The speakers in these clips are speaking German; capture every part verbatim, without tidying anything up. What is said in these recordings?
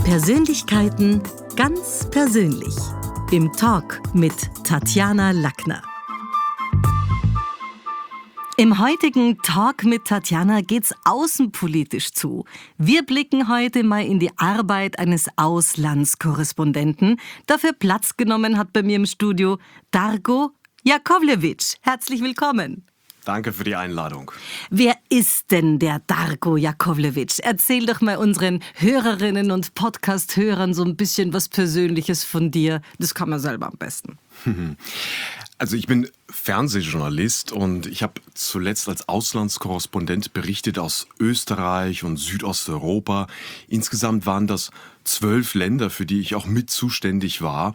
Persönlichkeiten ganz persönlich. Im Talk mit Tatjana Lackner. Im heutigen Talk mit Tatjana geht's außenpolitisch zu. Wir blicken heute mal in die Arbeit eines Auslandskorrespondenten. Dafür Platz genommen hat bei mir im Studio Darko Jakovljević. Herzlich willkommen. Danke für die Einladung. Wer ist denn der Darko Jakovljević? Erzähl doch mal unseren Hörerinnen und Podcast-Hörern so ein bisschen was Persönliches von dir. Das kann man selber am besten. Also ich bin Fernsehjournalist und ich habe zuletzt als Auslandskorrespondent berichtet aus Österreich und Südosteuropa. Insgesamt waren das zwölf Länder, für die ich auch mit zuständig war.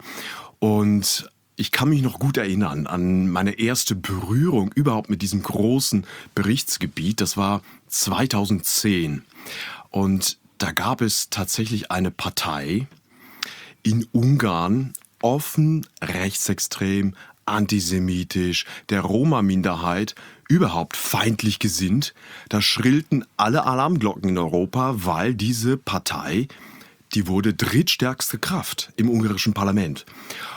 Und ich kann mich noch gut erinnern an meine erste Berührung überhaupt mit diesem großen Berichtsgebiet. Das war zweitausendzehn. Und da gab es tatsächlich eine Partei in Ungarn, offen rechtsextrem, antisemitisch, der Roma-Minderheit überhaupt feindlich gesinnt. Da schrillten alle Alarmglocken in Europa, weil diese Partei, die wurde drittstärkste Kraft im ungarischen Parlament.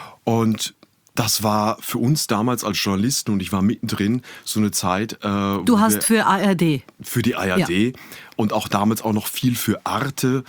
Und das war für uns damals als Journalisten, und ich war mittendrin, so eine Zeit. Äh, du hast für A R D. Für die A R D. Ja. Und auch damals auch noch viel für Arte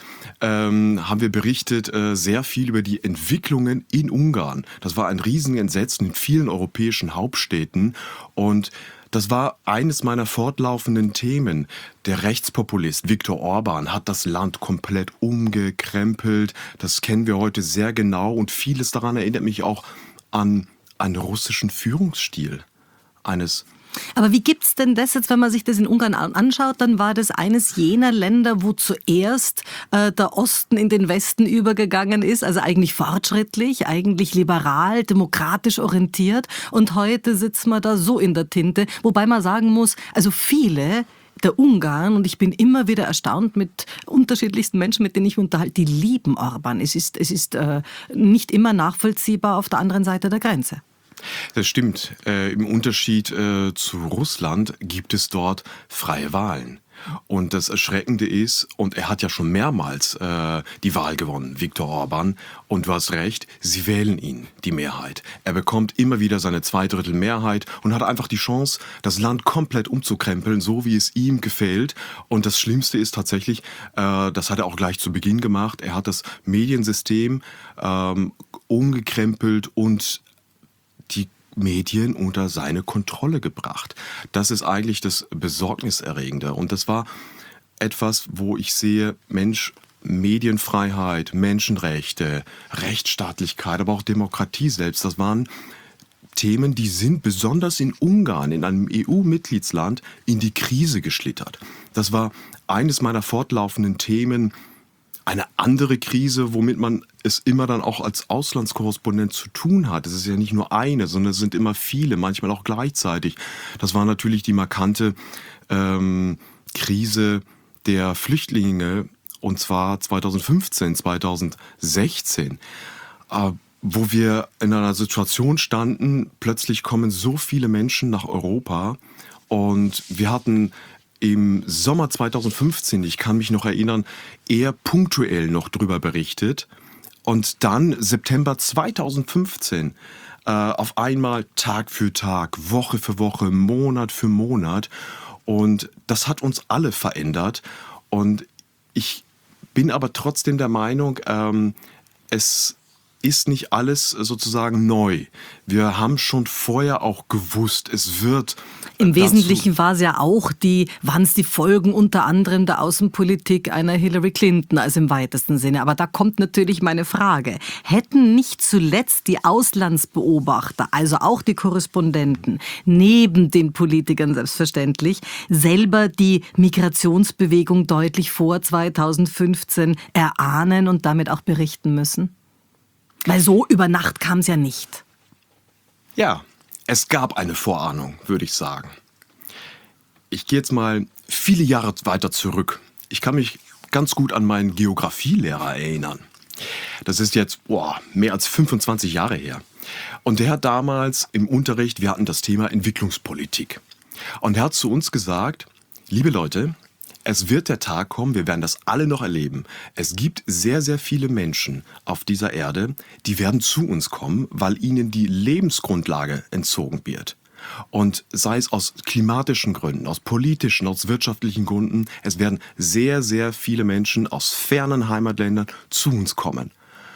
ähm, haben wir berichtet, äh, sehr viel über die Entwicklungen in Ungarn. Das war ein Riesenentsetzen in vielen europäischen Hauptstädten. Und das war eines meiner fortlaufenden Themen. Der Rechtspopulist Viktor Orbán hat das Land komplett umgekrempelt. Das kennen wir heute sehr genau. Und vieles daran erinnert mich auch an einen russischen Führungsstil eines. Aber wie gibt's denn das jetzt, wenn man sich das in Ungarn anschaut, dann war das eines jener Länder, wo zuerst äh, der Osten in den Westen übergegangen ist, also eigentlich fortschrittlich, eigentlich liberal, demokratisch orientiert, und heute sitzt man da so in der Tinte, wobei man sagen muss, also viele der Ungarn, und ich bin immer wieder erstaunt mit unterschiedlichsten Menschen, mit denen ich mich unterhalte, die lieben Orbán. Es ist, es ist äh, nicht immer nachvollziehbar auf der anderen Seite der Grenze. Das stimmt. Äh, im Unterschied äh, zu Russland gibt es dort freie Wahlen. Und das Erschreckende ist, und er hat ja schon mehrmals äh, die Wahl gewonnen, Viktor Orbán, und du hast recht, sie wählen ihn, die Mehrheit. Er bekommt immer wieder seine Zweidrittelmehrheit und hat einfach die Chance, das Land komplett umzukrempeln, so wie es ihm gefällt. Und das Schlimmste ist tatsächlich, äh, das hat er auch gleich zu Beginn gemacht, er hat das Mediensystem ähm, umgekrempelt und die Medien unter seine Kontrolle gebracht. Das ist eigentlich das Besorgniserregende. Und das war etwas, wo ich sehe, Mensch, Medienfreiheit, Menschenrechte, Rechtsstaatlichkeit, aber auch Demokratie selbst, das waren Themen, die sind besonders in Ungarn, in einem E U-Mitgliedsland, in die Krise geschlittert. Das war eines meiner fortlaufenden Themen. Eine andere Krise, womit man es immer dann auch als Auslandskorrespondent zu tun hat. Es ist ja nicht nur eine, sondern es sind immer viele, manchmal auch gleichzeitig. Das war natürlich die markante ähm, Krise der Flüchtlinge, und zwar zweitausendfünfzehn, zweitausendsechzehn, äh, wo wir in einer Situation standen, plötzlich kommen so viele Menschen nach Europa, und wir hatten im Sommer zweitausendfünfzehn, ich kann mich noch erinnern, eher punktuell noch drüber berichtet. Und dann September zweitausendfünfzehn, äh, auf einmal Tag für Tag, Woche für Woche, Monat für Monat. Und das hat uns alle verändert. Und ich bin aber trotzdem der Meinung, ähm, es ist nicht alles sozusagen neu. Wir haben schon vorher auch gewusst, es wird Im Wesentlichen war es ja auch die, waren es die Folgen unter anderem der Außenpolitik einer Hillary Clinton, also im weitesten Sinne. Aber da kommt natürlich meine Frage. Hätten nicht zuletzt die Auslandsbeobachter, also auch die Korrespondenten, neben den Politikern selbstverständlich, selber die Migrationsbewegung deutlich vor zweitausendfünfzehn erahnen und damit auch berichten müssen? Weil so über Nacht kam es ja nicht. Ja, es gab eine Vorahnung, würde ich sagen. Ich gehe jetzt mal viele Jahre weiter zurück. Ich kann mich ganz gut an meinen Geografielehrer erinnern. Das ist jetzt boah, mehr als fünfundzwanzig Jahre her. Und der hat damals im Unterricht, wir hatten das Thema Entwicklungspolitik. Und er hat zu uns gesagt, liebe Leute, es wird der Tag kommen, wir werden das alle noch erleben. Es gibt sehr, sehr viele Menschen auf dieser Erde, die werden zu uns kommen, weil ihnen die Lebensgrundlage entzogen wird. Und sei es aus klimatischen Gründen, aus politischen, aus wirtschaftlichen Gründen, es werden sehr, sehr viele Menschen aus fernen Heimatländern zu uns kommen.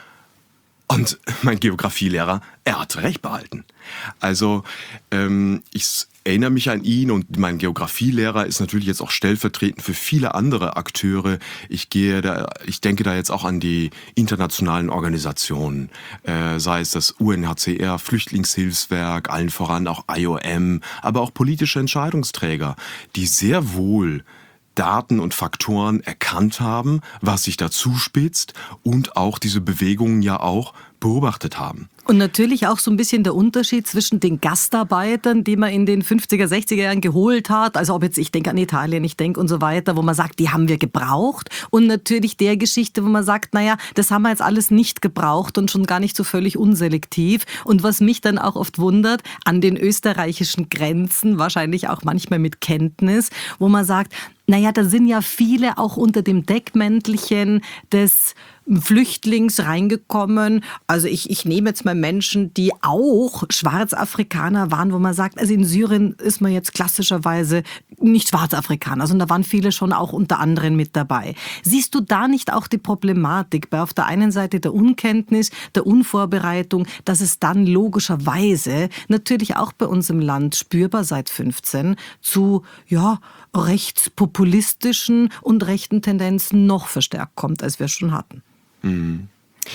Und mein Geografielehrer, er hat recht behalten. Also ähm, ich erinnere mich an ihn und mein Geografielehrer ist natürlich jetzt auch stellvertretend für viele andere Akteure. Ich gehe da, ich denke da jetzt auch an die internationalen Organisationen, äh, sei es das U N H C R, Flüchtlingshilfswerk, allen voran auch I O M, aber auch politische Entscheidungsträger, die sehr wohl Daten und Faktoren erkannt haben, was sich da zuspitzt und auch diese Bewegungen ja auch beobachtet haben. Und natürlich auch so ein bisschen der Unterschied zwischen den Gastarbeitern, die man in den fünfziger, sechziger Jahren geholt hat, also ob jetzt, ich denke an Italien, ich denke und so weiter, wo man sagt, die haben wir gebraucht, und natürlich der Geschichte, wo man sagt, naja, das haben wir jetzt alles nicht gebraucht und schon gar nicht so völlig unselektiv. Und was mich dann auch oft wundert, an den österreichischen Grenzen, wahrscheinlich auch manchmal mit Kenntnis, wo man sagt, naja, da sind ja viele auch unter dem Deckmäntelchen des Flüchtlings reingekommen. Also ich, ich nehme jetzt mal Menschen, die auch Schwarzafrikaner waren, wo man sagt, also in Syrien ist man jetzt klassischerweise nicht Schwarzafrikaner, sondern da waren viele schon auch unter anderem mit dabei. Siehst du da nicht auch die Problematik bei auf der einen Seite der Unkenntnis, der Unvorbereitung, dass es dann logischerweise natürlich auch bei uns im Land spürbar seit fünfzehn zu, ja, rechtspopulistischen und rechten Tendenzen noch verstärkt kommt, als wir es schon hatten? Mhm.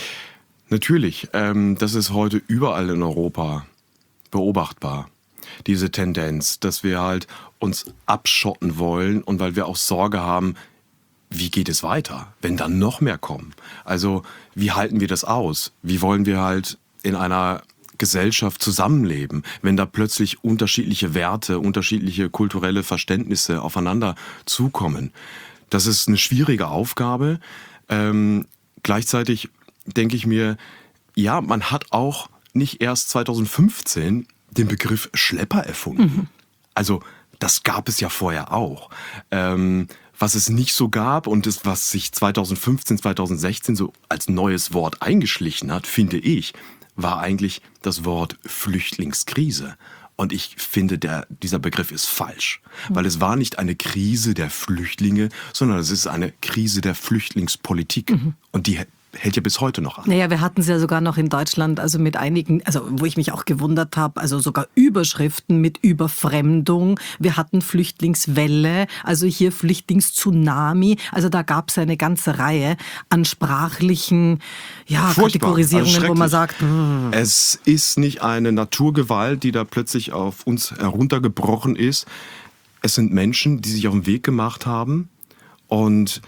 Natürlich, ähm, das ist heute überall in Europa beobachtbar, diese Tendenz, dass wir halt uns abschotten wollen und weil wir auch Sorge haben, wie geht es weiter, wenn dann noch mehr kommen? Also wie halten wir das aus? Wie wollen wir halt in einer Gesellschaft zusammenleben, wenn da plötzlich unterschiedliche Werte, unterschiedliche kulturelle Verständnisse aufeinander zukommen? Das ist eine schwierige Aufgabe. Ähm, gleichzeitig denke ich mir, ja, man hat auch nicht erst zweitausendfünfzehn den Begriff Schlepper erfunden. Mhm. Also das gab es ja vorher auch. Ähm, was es nicht so gab und das, was sich zweitausendfünfzehn, zweitausendsechzehn so als neues Wort eingeschlichen hat, finde ich, war eigentlich das Wort Flüchtlingskrise. Und ich finde, der, dieser Begriff ist falsch, weil es war nicht eine Krise der Flüchtlinge, sondern es ist eine Krise der Flüchtlingspolitik. Mhm. Und die hält ja bis heute noch an. Naja, wir hatten es ja sogar noch in Deutschland, also mit einigen, also wo ich mich auch gewundert habe, also sogar Überschriften mit Überfremdung. Wir hatten Flüchtlingswelle, also hier Flüchtlingstsunami. Also da gab es eine ganze Reihe an sprachlichen ja, Kategorisierungen, also wo man sagt... Brr. Es ist nicht eine Naturgewalt, die da plötzlich auf uns heruntergebrochen ist. Es sind Menschen, die sich auf den Weg gemacht haben und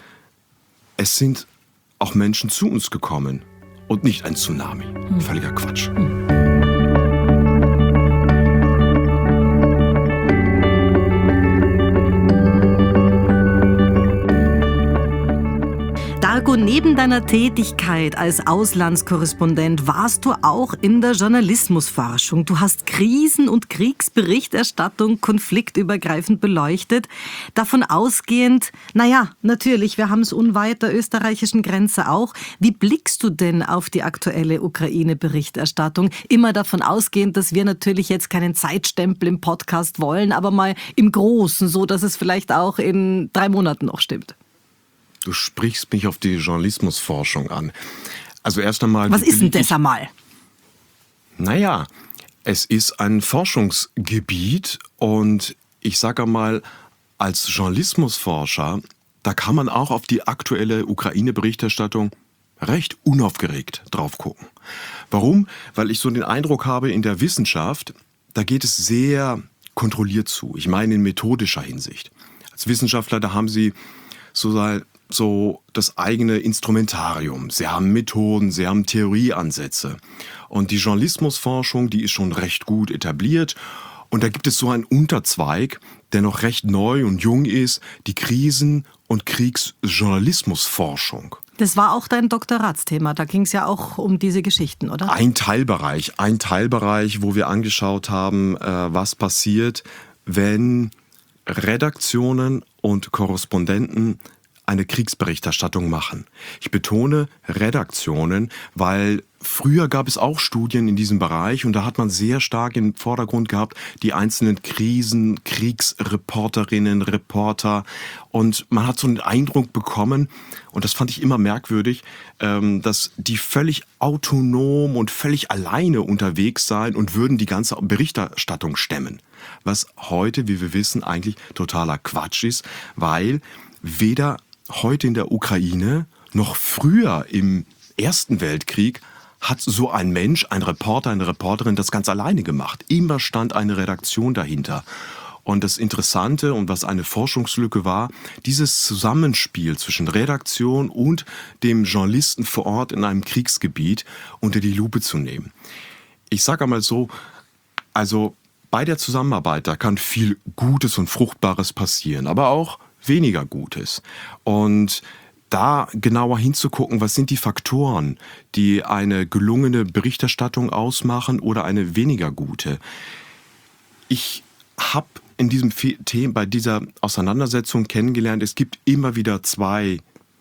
es sind auch Menschen zu uns gekommen und nicht ein Tsunami. Hm. Völliger Quatsch. Hm. Darko, neben deiner Tätigkeit als Auslandskorrespondent warst du auch in der Journalismusforschung. Du hast Krisen- und Kriegsberichterstattung konfliktübergreifend beleuchtet. Davon ausgehend, naja, natürlich, wir haben es unweit der österreichischen Grenze auch. Wie blickst du denn auf die aktuelle Ukraine-Berichterstattung? Immer davon ausgehend, dass wir natürlich jetzt keinen Zeitstempel im Podcast wollen, aber mal im Großen, so dass es vielleicht auch in drei Monaten noch stimmt. Du sprichst mich auf die Journalismusforschung an. Also erst einmal... Was ist denn das einmal? Naja, es ist ein Forschungsgebiet und ich sage einmal, als Journalismusforscher, da kann man auch auf die aktuelle Ukraine-Berichterstattung recht unaufgeregt drauf gucken. Warum? Weil ich so den Eindruck habe, in der Wissenschaft, da geht es sehr kontrolliert zu. Ich meine in methodischer Hinsicht. Als Wissenschaftler, da haben sie so so das eigene Instrumentarium. Sie haben Methoden, sie haben Theorieansätze. Und die Journalismusforschung, die ist schon recht gut etabliert. Und da gibt es so einen Unterzweig, der noch recht neu und jung ist, die Krisen- und Kriegsjournalismusforschung. Das war auch dein Doktoratsthema, da ging es ja auch um diese Geschichten, oder? Ein Teilbereich, ein Teilbereich, wo wir angeschaut haben, was passiert, wenn Redaktionen und Korrespondenten eine Kriegsberichterstattung machen. Ich betone Redaktionen, weil früher gab es auch Studien in diesem Bereich und da hat man sehr stark im Vordergrund gehabt die einzelnen Krisen, Kriegsreporterinnen, Reporter und man hat so einen Eindruck bekommen, und das fand ich immer merkwürdig, dass die völlig autonom und völlig alleine unterwegs seien und würden die ganze Berichterstattung stemmen. Was heute, wie wir wissen, eigentlich totaler Quatsch ist, weil weder heute in der Ukraine noch früher im Ersten Weltkrieg hat so ein Mensch, ein Reporter, eine Reporterin das ganz alleine gemacht. Immer stand eine Redaktion dahinter. Und das Interessante und was eine Forschungslücke war, dieses Zusammenspiel zwischen Redaktion und dem Journalisten vor Ort in einem Kriegsgebiet unter die Lupe zu nehmen. Ich sage einmal so, also bei der Zusammenarbeit, da kann viel Gutes und Fruchtbares passieren, aber auch weniger Gutes. Und da genauer hinzugucken, was sind die Faktoren, die eine gelungene Berichterstattung ausmachen oder eine weniger gute. Ich habe in diesem Thema, bei dieser Auseinandersetzung kennengelernt, es gibt immer wieder zwei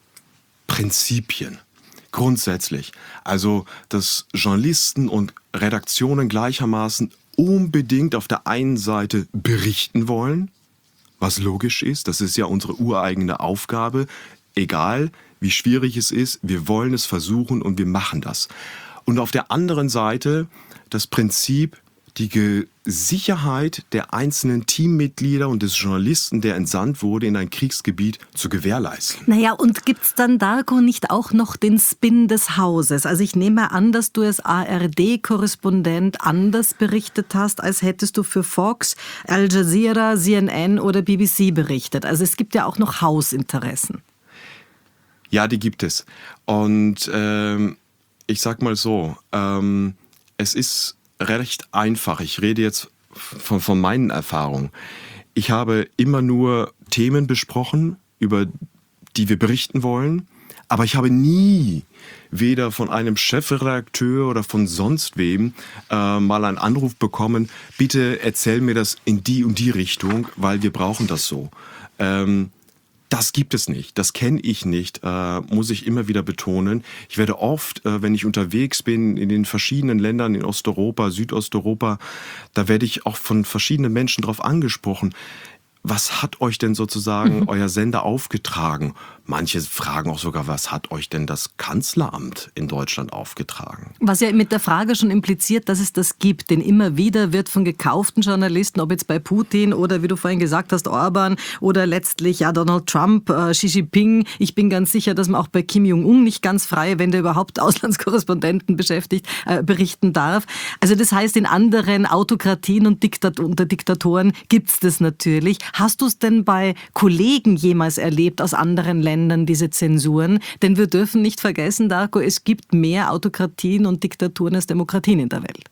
Prinzipien. Grundsätzlich. Also, dass Journalisten und Redaktionen gleichermaßen unbedingt auf der einen Seite berichten wollen, was logisch ist, das ist ja unsere ureigene Aufgabe, egal wie schwierig es ist, wir wollen es versuchen und wir machen das. Und auf der anderen Seite das Prinzip, die Sicherheit der einzelnen Teammitglieder und des Journalisten, der entsandt wurde, in ein Kriegsgebiet zu gewährleisten. Naja, und gibt's dann, Darko, nicht auch noch den Spin des Hauses? Also ich nehme an, dass du als A R D-Korrespondent anders berichtet hast, als hättest du für Fox, Al Jazeera, C N N oder B B C berichtet. Also es gibt ja auch noch Hausinteressen. Ja, die gibt es. Und ähm, ich sag mal so, ähm, es ist recht einfach. Ich rede jetzt von, von meinen Erfahrungen. Ich habe immer nur Themen besprochen, über die wir berichten wollen, aber ich habe nie weder von einem Chefredakteur oder von sonst wem äh, mal einen Anruf bekommen, bitte erzähl mir das in die und die Richtung, weil wir brauchen das so. Ähm, Das gibt es nicht, das kenne ich nicht, äh, muss ich immer wieder betonen. Ich werde oft, äh, wenn ich unterwegs bin in den verschiedenen Ländern in Osteuropa, Südosteuropa, da werde ich auch von verschiedenen Menschen darauf angesprochen. Was hat euch denn sozusagen mhm. euer Sender aufgetragen? Manche fragen auch sogar, was hat euch denn das Kanzleramt in Deutschland aufgetragen? Was ja mit der Frage schon impliziert, dass es das gibt. Denn immer wieder wird von gekauften Journalisten, ob jetzt bei Putin oder wie du vorhin gesagt hast, Orban oder letztlich ja Donald Trump, äh, Xi Jinping. Ich bin ganz sicher, dass man auch bei Kim Jong-un nicht ganz frei, wenn der überhaupt Auslandskorrespondenten beschäftigt, äh, berichten darf. Also das heißt, in anderen Autokratien und Diktat- unter Diktatoren gibt es das natürlich. Hast du es denn bei Kollegen jemals erlebt aus anderen Ländern, diese Zensuren? Denn wir dürfen nicht vergessen, Darko, es gibt mehr Autokratien und Diktaturen als Demokratien in der Welt.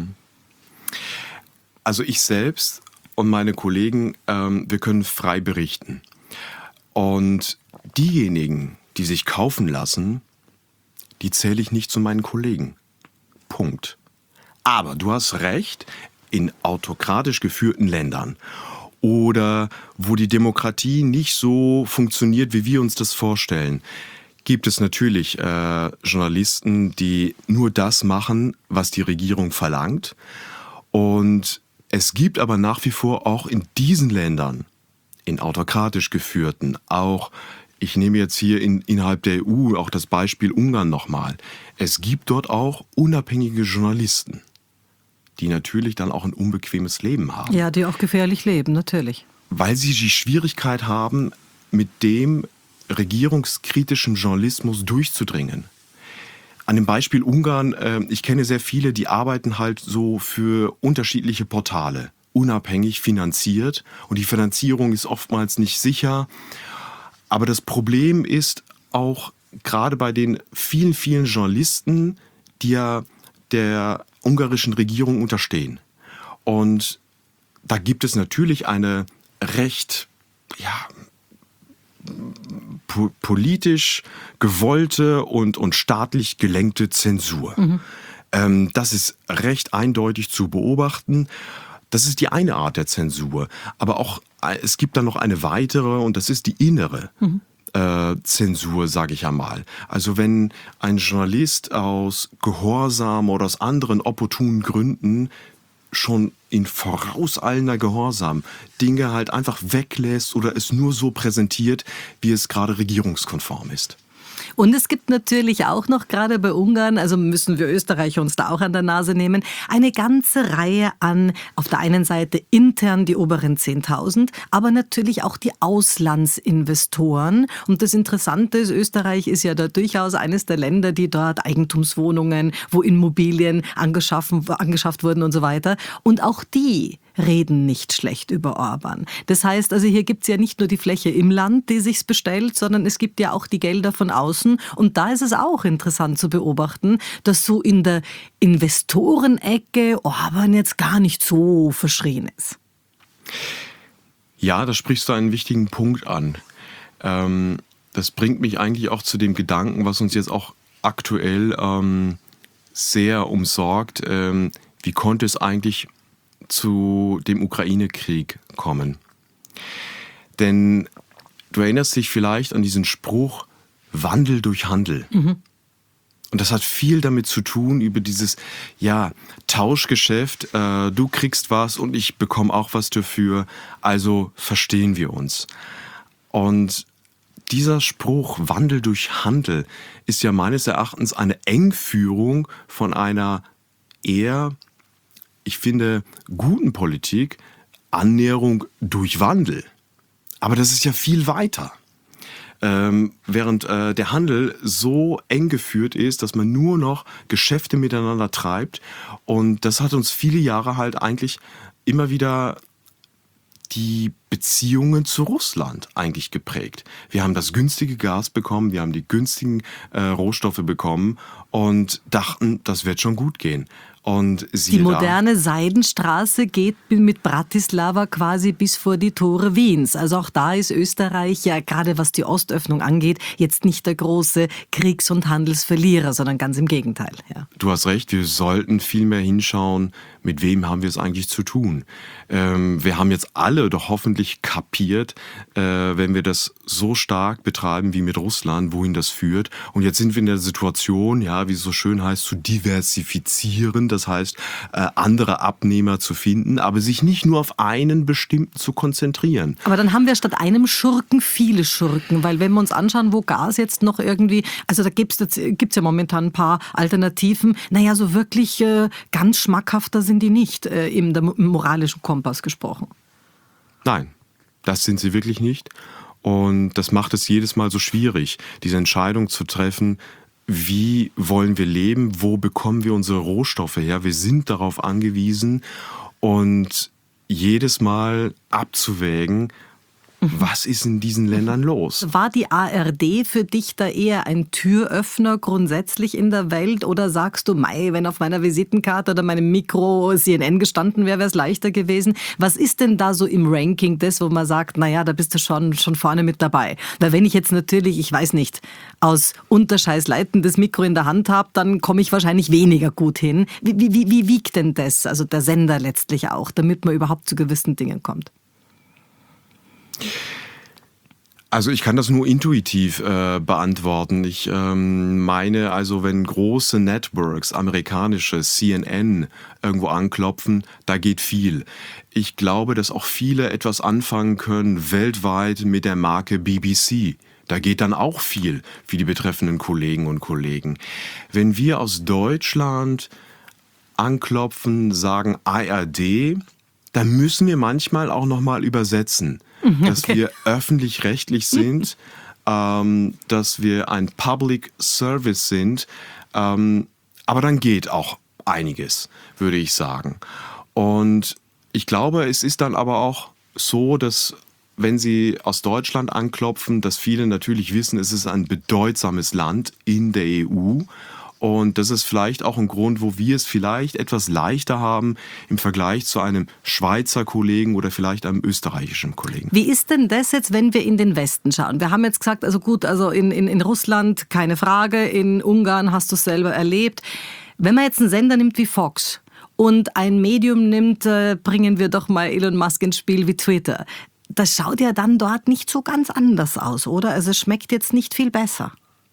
Also ich selbst und meine Kollegen, ähm, wir können frei berichten. Und diejenigen, die sich kaufen lassen, die zähle ich nicht zu meinen Kollegen. Punkt. Aber du hast recht, in autokratisch geführten Ländern oder wo die Demokratie nicht so funktioniert, wie wir uns das vorstellen, gibt es natürlich äh, Journalisten, die nur das machen, was die Regierung verlangt. Und es gibt aber nach wie vor auch in diesen Ländern, in autokratisch geführten, auch, ich nehme jetzt hier in, innerhalb der E U auch das Beispiel Ungarn nochmal, es gibt dort auch unabhängige Journalisten, die natürlich dann auch ein unbequemes Leben haben. Ja, die auch gefährlich leben, natürlich. Weil sie die Schwierigkeit haben, mit dem regierungskritischen Journalismus durchzudringen. An dem Beispiel Ungarn, äh, ich kenne sehr viele, die arbeiten halt so für unterschiedliche Portale, unabhängig finanziert. Und die Finanzierung ist oftmals nicht sicher. Aber das Problem ist auch gerade bei den vielen, vielen Journalisten, die ja der ungarischen Regierung unterstehen. Und da gibt es natürlich eine recht, ja, po- politisch gewollte und, und staatlich gelenkte Zensur. Mhm. Ähm, das ist recht eindeutig zu beobachten. Das ist die eine Art der Zensur. Aber auch es gibt dann noch eine weitere und das ist die innere mhm. äh, Zensur, sage ich einmal. Also wenn ein Journalist aus Gehorsam oder aus anderen opportunen Gründen schon in vorauseilender Gehorsam Dinge halt einfach weglässt oder es nur so präsentiert, wie es gerade regierungskonform ist. Und es gibt natürlich auch noch, gerade bei Ungarn, also müssen wir Österreicher uns da auch an der Nase nehmen, eine ganze Reihe an, auf der einen Seite intern die oberen zehntausend, aber natürlich auch die Auslandsinvestoren. Und das Interessante ist, Österreich ist ja da durchaus eines der Länder, die dort Eigentumswohnungen, wo Immobilien angeschaffen, angeschafft wurden und so weiter. Und auch die reden nicht schlecht über Orban. Das heißt, also hier gibt es ja nicht nur die Fläche im Land, die sich's bestellt, sondern es gibt ja auch die Gelder von außen. Und da ist es auch interessant zu beobachten, dass so in der Investorenecke Orban jetzt gar nicht so verschrien ist. Ja, da sprichst du einen wichtigen Punkt an. Ähm, das bringt mich eigentlich auch zu dem Gedanken, was uns jetzt auch aktuell ähm, sehr umsorgt. Ähm, wie konnte es eigentlich zu dem Ukraine-Krieg kommen? Denn du erinnerst dich vielleicht an diesen Spruch, Wandel durch Handel. Mhm. Und das hat viel damit zu tun, über dieses ja, Tauschgeschäft, äh, du kriegst was und ich bekomme auch was dafür, also verstehen wir uns. Und dieser Spruch, Wandel durch Handel, ist ja meines Erachtens eine Engführung von einer eher, ich finde, guten Politik, Annäherung durch Wandel. Aber das ist ja viel weiter. Ähm, während äh, der Handel so eng geführt ist, dass man nur noch Geschäfte miteinander treibt. Und das hat uns viele Jahre halt eigentlich immer wieder die Beziehungen zu Russland eigentlich geprägt. Wir haben das günstige Gas bekommen, wir haben die günstigen äh, Rohstoffe bekommen und dachten, das wird schon gut gehen. Und die moderne Seidenstraße geht mit Bratislava quasi bis vor die Tore Wiens. Also auch da ist Österreich ja gerade was die Ostöffnung angeht, jetzt nicht der große Kriegs- und Handelsverlierer, sondern ganz im Gegenteil. Ja. Du hast recht, wir sollten viel mehr hinschauen, mit wem haben wir es eigentlich zu tun. Ähm, wir haben jetzt alle doch hoffentlich kapiert, äh, wenn wir das so stark betreiben wie mit Russland, wohin das führt. Und jetzt sind wir in der Situation, ja, wie es so schön heißt, zu diversifizieren. Das heißt, äh, andere Abnehmer zu finden, aber sich nicht nur auf einen bestimmten zu konzentrieren. Aber dann haben wir statt einem Schurken viele Schurken, weil wenn wir uns anschauen, wo Gas jetzt noch irgendwie, also da gibt es ja momentan ein paar Alternativen, naja, so wirklich äh, ganz schmackhafter sind die nicht, äh, im, im moralischen Kompass gesprochen. Nein, das sind sie wirklich nicht. Und das macht es jedes Mal so schwierig, diese Entscheidung zu treffen, wie wollen wir leben, wo bekommen wir unsere Rohstoffe her. Wir sind darauf angewiesen und jedes Mal abzuwägen, was ist in diesen Ländern los? War die A R D für dich da eher ein Türöffner grundsätzlich in der Welt oder sagst du, mei, wenn auf meiner Visitenkarte oder meinem Mikro C N N gestanden wäre, wäre es leichter gewesen? Was ist denn da so im Ranking das, wo man sagt, naja, da bist du schon, schon vorne mit dabei? Weil wenn ich jetzt natürlich, ich weiß nicht, aus Unterscheiß leitendes Mikro in der Hand habe, dann komme ich wahrscheinlich weniger gut hin. Wie, wie, wie wiegt denn das, also der Sender letztlich auch, damit man überhaupt zu gewissen Dingen kommt? Also ich kann das nur intuitiv äh, beantworten. Ich ähm, meine, also wenn große Networks, amerikanische C N N irgendwo anklopfen, da geht viel. Ich glaube, dass auch viele etwas anfangen können weltweit mit der Marke B B C. Da geht dann auch viel für die betreffenden Kollegen und Kollegen. Wenn wir aus Deutschland anklopfen, sagen A R D, dann müssen wir manchmal auch nochmal übersetzen. Okay. Dass wir öffentlich-rechtlich sind, ähm, dass wir ein Public Service sind. Ähm, aber dann geht auch einiges, würde ich sagen. Und ich glaube, es ist dann aber auch so, dass wenn Sie aus Deutschland anklopfen, dass viele natürlich wissen, es ist ein bedeutsames Land in der E U. Und das ist vielleicht auch ein Grund, wo wir es vielleicht etwas leichter haben im Vergleich zu einem Schweizer Kollegen oder vielleicht einem österreichischen Kollegen. Wie ist denn das jetzt, wenn wir in den Westen schauen? Wir haben jetzt gesagt, also gut, also in, in, in Russland keine Frage, in Ungarn hast du es selber erlebt. Wenn man jetzt einen Sender nimmt wie Fox und ein Medium nimmt, äh, bringen wir doch mal Elon Musk ins Spiel wie Twitter. das schaut ja dann dort nicht so ganz anders aus, oder? Also es schmeckt jetzt nicht viel besser.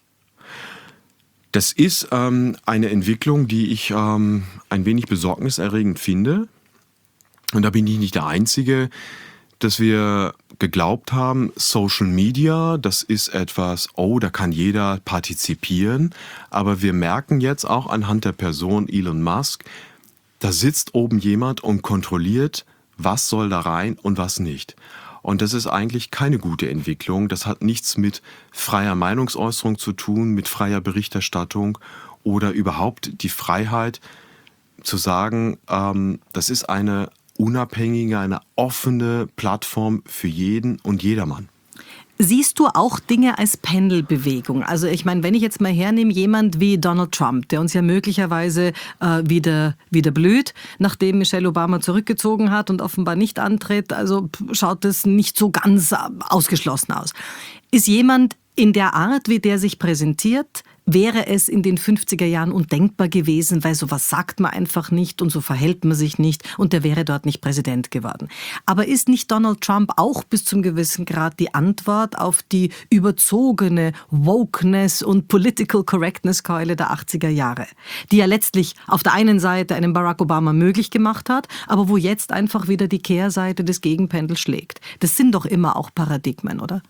Das ist ähm, eine Entwicklung, die ich ähm, ein wenig besorgniserregend finde. Und da bin ich nicht der Einzige, dass wir geglaubt haben, Social Media, das ist etwas, oh, da kann jeder partizipieren. Aber wir merken jetzt auch anhand der Person Elon Musk, da sitzt oben jemand und kontrolliert, was soll da rein und was nicht. Und das ist eigentlich keine gute Entwicklung. Das hat nichts mit freier Meinungsäußerung zu tun, mit freier Berichterstattung oder überhaupt die Freiheit zu sagen, ähm, das ist eine unabhängige, eine offene Plattform für jeden und jedermann. Siehst du auch Dinge als Pendelbewegung? Also ich meine, wenn ich jetzt mal hernehme, jemand wie Donald Trump, der uns ja möglicherweise äh, wieder, wieder blüht, nachdem Michelle Obama zurückgezogen hat und offenbar nicht antritt, also schaut das nicht so ganz ausgeschlossen aus. Ist jemand in der Art, wie der sich präsentiert, wäre es in den fünfziger Jahren undenkbar gewesen, weil sowas sagt man einfach nicht und so verhält man sich nicht und der wäre dort nicht Präsident geworden. Aber ist nicht Donald Trump auch bis zum gewissen Grad die Antwort auf die überzogene Wokeness und Political Correctness Keule der achtziger Jahre, die ja letztlich auf der einen Seite einen Barack Obama möglich gemacht hat, aber wo jetzt einfach wieder die Kehrseite des Gegenpendels schlägt. Das sind doch immer auch Paradigmen, oder?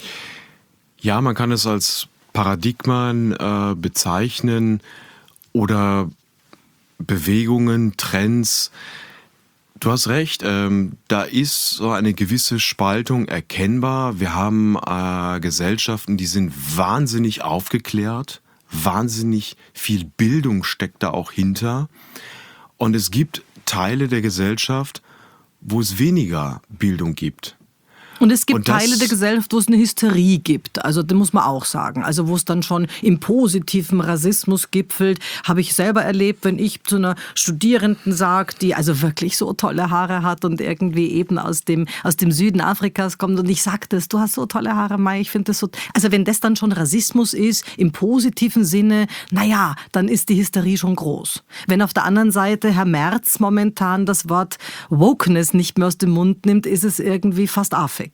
Ja, man kann es als Paradigmen äh, bezeichnen oder Bewegungen, Trends. Du hast recht, ähm, da ist so eine gewisse Spaltung erkennbar. Wir haben äh, Gesellschaften, die sind wahnsinnig aufgeklärt, wahnsinnig viel Bildung steckt da auch hinter. Und es gibt Teile der Gesellschaft, wo es weniger Bildung gibt. Und es gibt Und das, Teile der Gesellschaft, wo es eine Hysterie gibt. Also das muss man auch sagen. Also wo es dann schon im positiven Rassismus gipfelt, habe ich selber erlebt, wenn ich zu einer Studierenden sage, die also wirklich so tolle Haare hat und irgendwie eben aus dem, aus dem Süden Afrikas kommt und ich sage das, du hast so tolle Haare, Mai, ich finde das so... Also wenn das dann schon Rassismus ist, im positiven Sinne, naja, dann ist die Hysterie schon groß. Wenn auf der anderen Seite Herr Merz momentan das Wort Wokeness nicht mehr aus dem Mund nimmt, ist es irgendwie fast affig.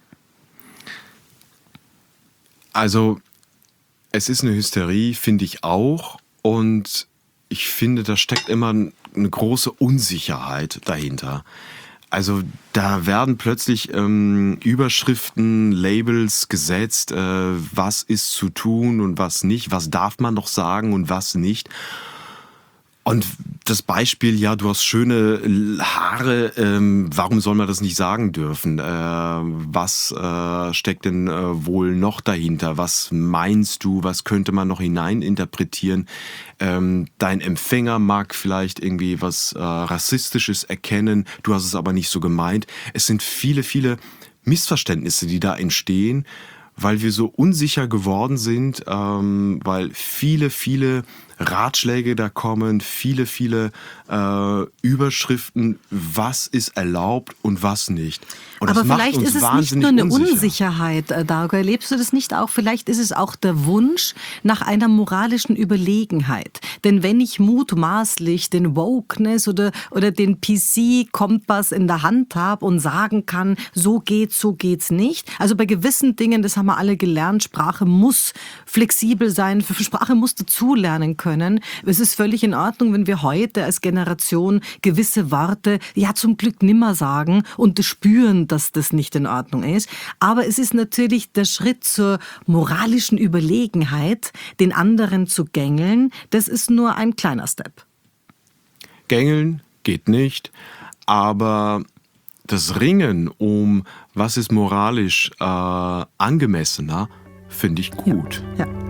Also es ist eine Hysterie, finde ich auch. Und ich finde, da steckt immer eine große Unsicherheit dahinter. Also da werden plötzlich ähm, Überschriften, Labels gesetzt, äh, was ist zu tun und was nicht, was darf man noch sagen und was nicht. Und das Beispiel, ja, du hast schöne Haare, ähm, warum soll man das nicht sagen dürfen? Äh, was äh, steckt denn äh, wohl noch dahinter? Was meinst du, was könnte man noch hineininterpretieren? Ähm, dein Empfänger mag vielleicht irgendwie was äh, Rassistisches erkennen, du hast es aber nicht so gemeint. Es sind viele, viele Missverständnisse, die da entstehen, weil wir so unsicher geworden sind, ähm, weil viele, viele Ratschläge da kommen, viele, viele äh, Überschriften, was ist erlaubt und was nicht. Und aber das macht vielleicht uns ist es nicht wahnsinnig nur eine unsicher. Unsicherheit, äh, Dago. Erlebst du das nicht auch? Vielleicht ist es auch der Wunsch nach einer moralischen Überlegenheit. Denn wenn ich mutmaßlich den Wokeness oder, oder den P C-Kompass in der Hand habe und sagen kann, so geht's, so geht's nicht. Also bei gewissen Dingen, das haben wir alle gelernt, Sprache muss flexibel sein, Sprache muss dazulernen können. Es ist völlig in Ordnung, wenn wir heute als Generation gewisse Worte ja zum Glück nimmer sagen und spüren, dass das nicht in Ordnung ist. Aber es ist natürlich der Schritt zur moralischen Überlegenheit, den anderen zu gängeln. Das ist nur ein kleiner Step. Gängeln geht nicht, aber das Ringen um, was ist moralisch äh, angemessener, finde ich gut. Ja. Ja.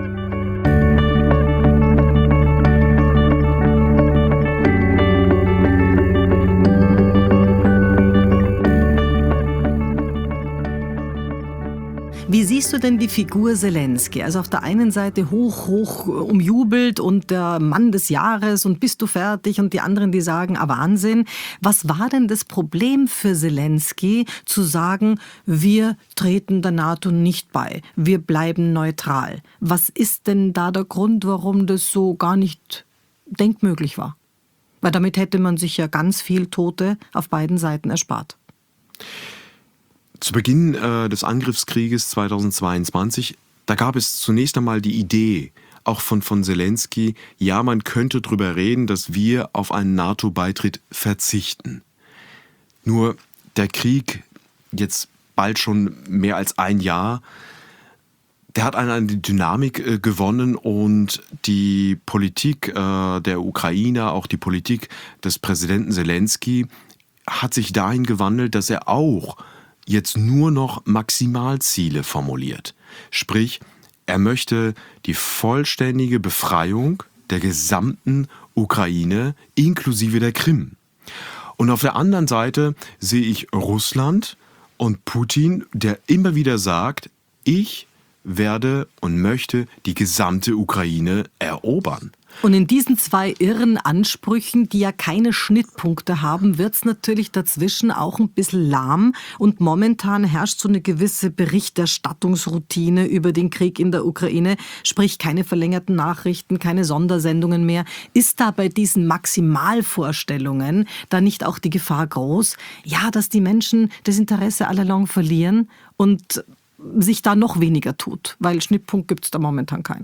Wie siehst du denn die Figur Zelensky? Also auf der einen Seite hoch, hoch umjubelt und der Mann des Jahres und bist du fertig und die anderen, die sagen, ah Wahnsinn. Was war denn das Problem für Zelensky, zu sagen, wir treten der NATO nicht bei, wir bleiben neutral? Was ist denn da der Grund, warum das so gar nicht denkmöglich war? Weil damit hätte man sich ja ganz viel Tote auf beiden Seiten erspart. Zu Beginn äh, des Angriffskrieges zweitausendzweiundzwanzig, da gab es zunächst einmal die Idee, auch von, von Zelensky, ja, man könnte darüber reden, dass wir auf einen NATO-Beitritt verzichten. Nur der Krieg, jetzt bald schon mehr als ein Jahr, der hat eine Dynamik äh, gewonnen und die Politik äh, der Ukrainer, auch die Politik des Präsidenten Zelensky, hat sich dahin gewandelt, dass er auch jetzt nur noch Maximalziele formuliert. Sprich, er möchte die vollständige Befreiung der gesamten Ukraine inklusive der Krim. Und auf der anderen Seite sehe ich Russland und Putin, der immer wieder sagt, ich werde und möchte die gesamte Ukraine erobern. Und in diesen zwei irren Ansprüchen, die ja keine Schnittpunkte haben, wird's natürlich dazwischen auch ein bisschen lahm. Und momentan herrscht so eine gewisse Berichterstattungsroutine über den Krieg in der Ukraine. Sprich, keine verlängerten Nachrichten, keine Sondersendungen mehr. Ist da bei diesen Maximalvorstellungen da nicht auch die Gefahr groß, ja, dass die Menschen das Interesse allalong verlieren und sich da noch weniger tut? Weil Schnittpunkt gibt's da momentan keinen.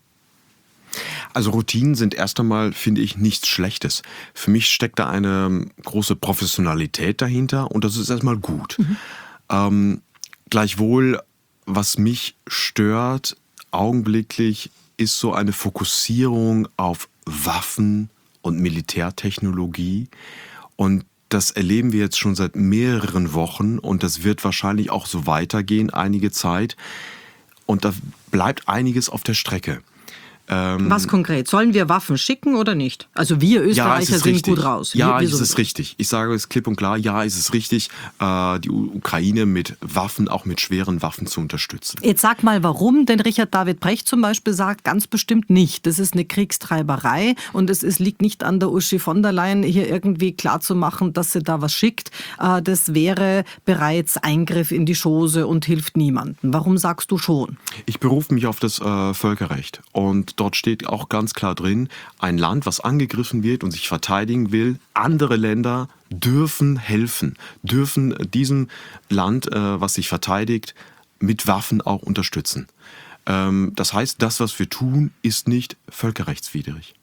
Also Routinen sind erst einmal, finde ich, nichts Schlechtes. Für mich steckt da eine große Professionalität dahinter und das ist erstmal gut. Mhm. Ähm, gleichwohl, was mich stört augenblicklich, ist so eine Fokussierung auf Waffen und Militärtechnologie. Und das erleben wir jetzt schon seit mehreren Wochen und das wird wahrscheinlich auch so weitergehen einige Zeit. Und da bleibt einiges auf der Strecke. Ähm, Was konkret? Sollen wir Waffen schicken oder nicht? Also wir Österreicher ja, sind richtig. gut raus. Ja, wir, wir es ist richtig. Ich sage es klipp und klar, ja, es ist richtig, äh, die Ukraine mit Waffen, auch mit schweren Waffen zu unterstützen. Jetzt sag mal warum, denn Richard David Precht zum Beispiel sagt ganz bestimmt nicht. Das ist eine Kriegstreiberei und es ist, liegt nicht an der Uschi von der Leyen, hier irgendwie klarzumachen, dass sie da was schickt. Äh, das wäre bereits Eingriff in die Chose und hilft niemandem. Warum sagst du schon? Ich berufe mich auf das äh, Völkerrecht und dort steht auch ganz klar drin, ein Land, was angegriffen wird und sich verteidigen will, andere Länder dürfen helfen, dürfen diesem Land, äh, was sich verteidigt, mit Waffen auch unterstützen. Ähm, das heißt, das, was wir tun, ist nicht völkerrechtswidrig.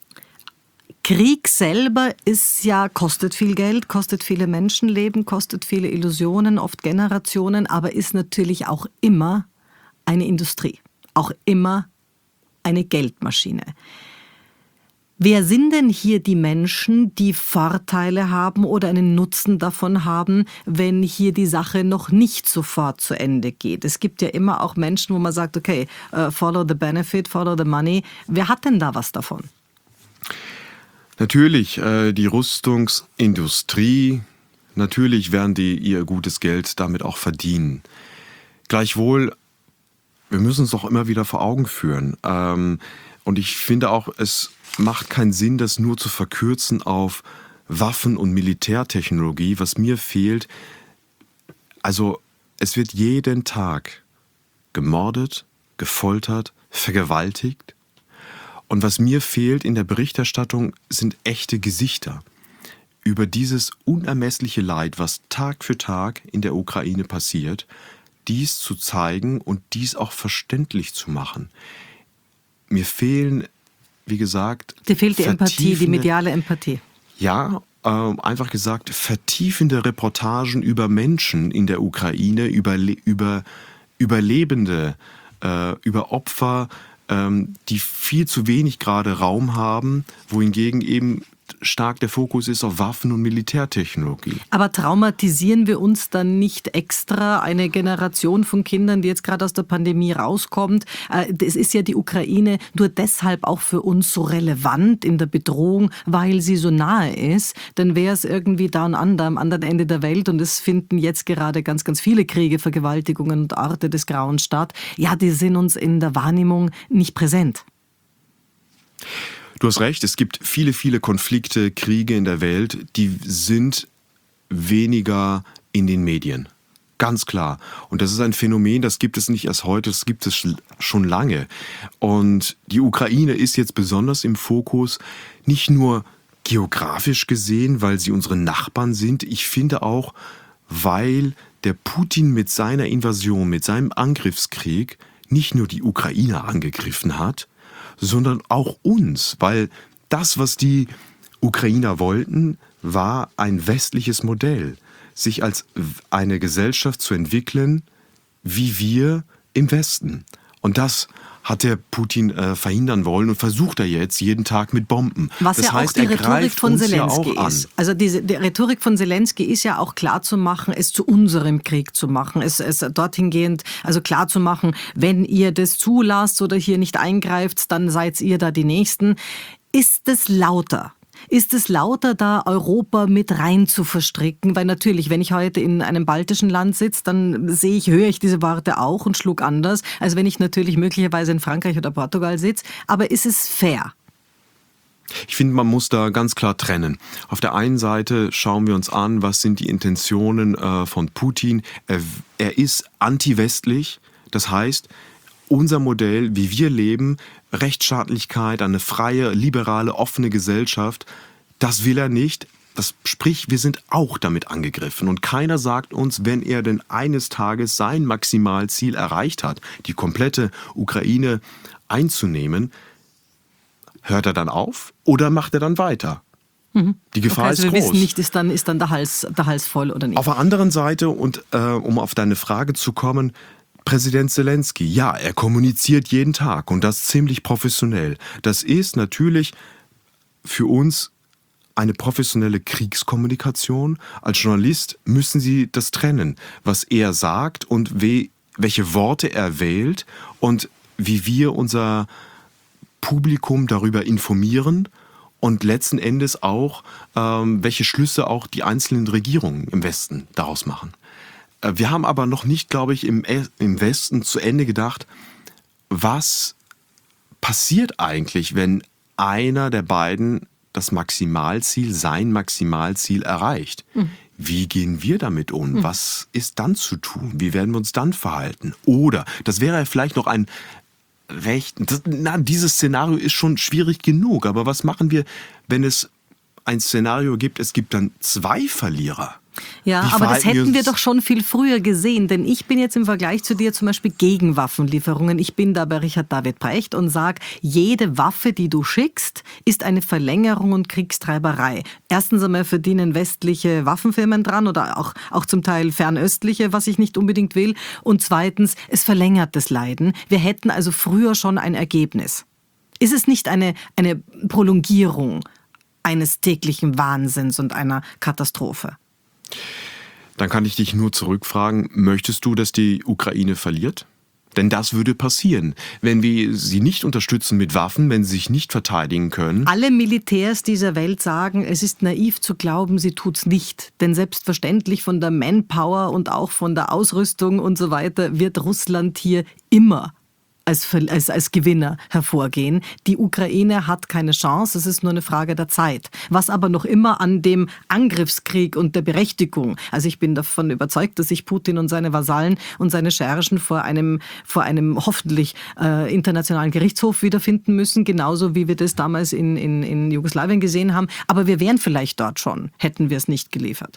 Krieg selber ist ja, kostet viel Geld, kostet viele Menschenleben, kostet viele Illusionen, oft Generationen, aber ist natürlich auch immer eine Industrie, auch immer eine Geldmaschine. Wer sind denn hier die Menschen, die Vorteile haben oder einen Nutzen davon haben, wenn hier die Sache noch nicht sofort zu Ende geht? Es gibt ja immer auch Menschen, wo man sagt, okay, follow the benefit, follow the money. Wer hat denn da was davon? Natürlich die Rüstungsindustrie, natürlich werden die ihr gutes Geld damit auch verdienen. Gleichwohl, wir müssen es doch immer wieder vor Augen führen. Und ich finde auch, es macht keinen Sinn, das nur zu verkürzen auf Waffen- und Militärtechnologie. Was mir fehlt, also es wird jeden Tag gemordet, gefoltert, vergewaltigt. Und was mir fehlt in der Berichterstattung, sind echte Gesichter über dieses unermessliche Leid, was Tag für Tag in der Ukraine passiert, dies zu zeigen und dies auch verständlich zu machen. Mir fehlen, wie gesagt... Dir fehlt die Empathie, die mediale Empathie. Ja, äh, einfach gesagt, vertiefende Reportagen über Menschen in der Ukraine, über, über Überlebende, äh, über Opfer, ähm, die viel zu wenig gerade Raum haben, wohingegen eben stark der Fokus ist auf Waffen- und Militärtechnologie. Aber traumatisieren wir uns dann nicht extra eine Generation von Kindern, die jetzt gerade aus der Pandemie rauskommt? Es ist ja die Ukraine nur deshalb auch für uns so relevant in der Bedrohung, weil sie so nahe ist. Denn wäre es irgendwie down under, am anderen Ende der Welt, und es finden jetzt gerade ganz, ganz viele Kriege, Vergewaltigungen und Orte des Grauens statt, ja, die sind uns in der Wahrnehmung nicht präsent. Du hast recht, es gibt viele, viele Konflikte, Kriege in der Welt, die sind weniger in den Medien. Ganz klar. Und das ist ein Phänomen, das gibt es nicht erst heute, das gibt es schon lange. Und die Ukraine ist jetzt besonders im Fokus, nicht nur geografisch gesehen, weil sie unsere Nachbarn sind. Ich finde auch, weil der Putin mit seiner Invasion, mit seinem Angriffskrieg nicht nur die Ukraine angegriffen hat, sondern auch uns, weil das, was die Ukrainer wollten, war ein westliches Modell, sich als eine Gesellschaft zu entwickeln, wie wir im Westen. Und das hat der Putin äh, verhindern wollen und versucht er jetzt jeden Tag mit Bomben. Was das ja heißt, auch die er Rhetorik greift von uns ja Zelensky auch ist. an. Also diese die Rhetorik von Zelensky ist ja auch klar zu machen, es zu unserem Krieg zu machen, es, es dorthin gehend, also klar zu machen, wenn ihr das zulasst oder hier nicht eingreift, dann seid ihr da die Nächsten. Ist es lauter? Ist es lauter, da Europa mit rein zu verstricken? Weil natürlich, wenn ich heute in einem baltischen Land sitze, dann sehe ich, höre ich diese Worte auch und schluck anders, als wenn ich natürlich möglicherweise in Frankreich oder Portugal sitze. Aber ist es fair? Ich finde, man muss da ganz klar trennen. Auf der einen Seite schauen wir uns an, was sind die Intentionen äh, von Putin. Er, er ist anti-westlich, das heißt, unser Modell, wie wir leben, Rechtsstaatlichkeit, eine freie, liberale, offene Gesellschaft, das will er nicht. Das, sprich, wir sind auch damit angegriffen. Und keiner sagt uns, wenn er denn eines Tages sein Maximalziel erreicht hat, die komplette Ukraine einzunehmen, hört er dann auf oder macht er dann weiter? Mhm. Die Gefahr okay, also ist wir groß. wissen nicht, ist dann, ist dann der, Hals, der Hals voll oder nicht. Auf der anderen Seite, und äh, um auf deine Frage zu kommen, Präsident Zelensky, ja, er kommuniziert jeden Tag und das ziemlich professionell. Das ist natürlich für uns eine professionelle Kriegskommunikation. Als Journalist müssen Sie das trennen, was er sagt und we- welche Worte er wählt und wie wir unser Publikum darüber informieren und letzten Endes auch, ähm, welche Schlüsse auch die einzelnen Regierungen im Westen daraus machen. Wir haben aber noch nicht, glaube ich, im, im Westen zu Ende gedacht, was passiert eigentlich, wenn einer der beiden das Maximalziel, sein Maximalziel erreicht. Mhm. Wie gehen wir damit um? Mhm. Was ist dann zu tun? Wie werden wir uns dann verhalten? Oder, das wäre vielleicht noch ein recht, das, na, dieses Szenario ist schon schwierig genug, aber was machen wir, wenn es ein Szenario gibt, es gibt dann zwei Verlierer? Ja, Wie aber das hätten wir, wir doch schon viel früher gesehen, denn ich bin jetzt im Vergleich zu dir zum Beispiel gegen Waffenlieferungen. Ich bin da bei Richard David Precht und sage, jede Waffe, die du schickst, ist eine Verlängerung und Kriegstreiberei. Erstens einmal verdienen westliche Waffenfirmen dran oder auch, auch zum Teil fernöstliche, was ich nicht unbedingt will. Und zweitens, es verlängert das Leiden. Wir hätten also früher schon ein Ergebnis. Ist es nicht eine, eine Prolongierung eines täglichen Wahnsinns und einer Katastrophe? Dann kann ich dich nur zurückfragen, möchtest du, dass die Ukraine verliert? Denn das würde passieren, wenn wir sie nicht unterstützen mit Waffen, wenn sie sich nicht verteidigen können. Alle Militärs dieser Welt sagen, es ist naiv zu glauben, sie tut's nicht. Denn selbstverständlich von der Manpower und auch von der Ausrüstung und so weiter wird Russland hier immer Als, als, als Gewinner hervorgehen. Die Ukraine hat keine Chance, es ist nur eine Frage der Zeit. Was aber noch immer an dem Angriffskrieg und der Berechtigung, also ich bin davon überzeugt, dass sich Putin und seine Vasallen und seine Schergen vor einem, vor einem hoffentlich äh, internationalen Gerichtshof wiederfinden müssen, genauso wie wir das damals in, in, in Jugoslawien gesehen haben. Aber wir wären vielleicht dort schon, hätten wir es nicht geliefert.